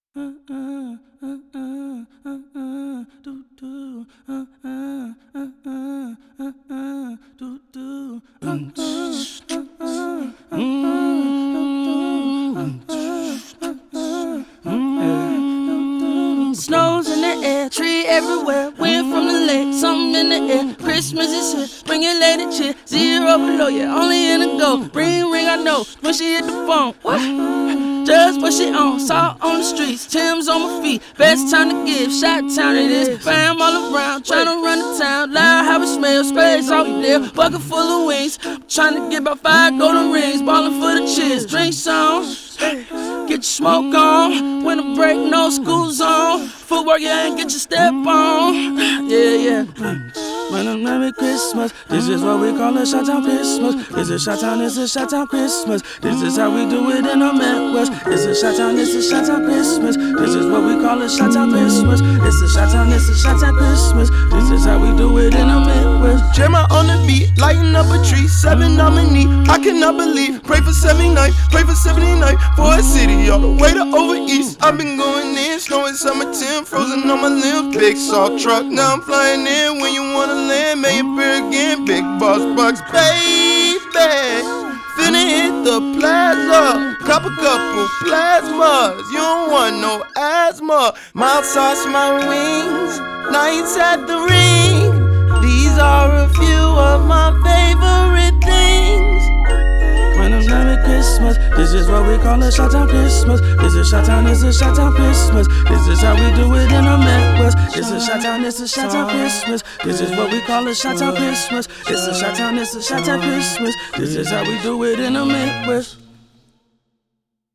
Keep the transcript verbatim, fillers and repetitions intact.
Snows in the air, tree everywhere, wind from the lake, something in the air. Christmas is here, bring your lady cheer. Zero below you, only in the go. Ring, ring, I know when she hit the phone. What? Just what she on, saw on the streets, Tim's on my feet. Best time to give, shot town it is. Fam all around, tryna run the town. Loud how it smells, sprays all there. Bucket full of wings, tryna get about five golden rings. Ballin' for the cheers, drink some, get your smoke on. When the break, no school zone. Footwork, yeah, and get your step on. Yeah, yeah. Man, a Merry Christmas. This is what we call a Chi-Town Christmas. This is Chi-Town, this is Chi-Town Christmas. This is how we do it in the Midwest. This is Chi-Town, this is Chi-Town Christmas. This is what we call a Chi-Town Christmas. This is Chi-Town, this is Chi-Town Christmas. This is how we do it in the Midwest. Gemma on the beat, lighting up a tree, seven nominee. I cannot believe. Pray for seventy-nine, pray for seventy-nine. For a city all the way to over east. I've been going in, snow in summer ten, frozen on my limbs. Big salt truck, now I'm flying in. When you wanna land, may it appear again. Big boss bucks, baby. Finna hit the plaza, cop a couple plasmas. You don't want no asthma. Mild sauce my wings, nights at the ring. These are a few of my favorite things. When it's Merry Christmas, this is what we call a Chi-Town Christmas. This is Chi-Town, this is Chi-Town Christmas. This is how we do it in the Midwest. This is Chi-Town, this is Chi-Town Christmas. This is what we call a Chi-Town Christmas. This is Chi-Town, this is Chi-Town Christmas. This is how we do it in the Midwest.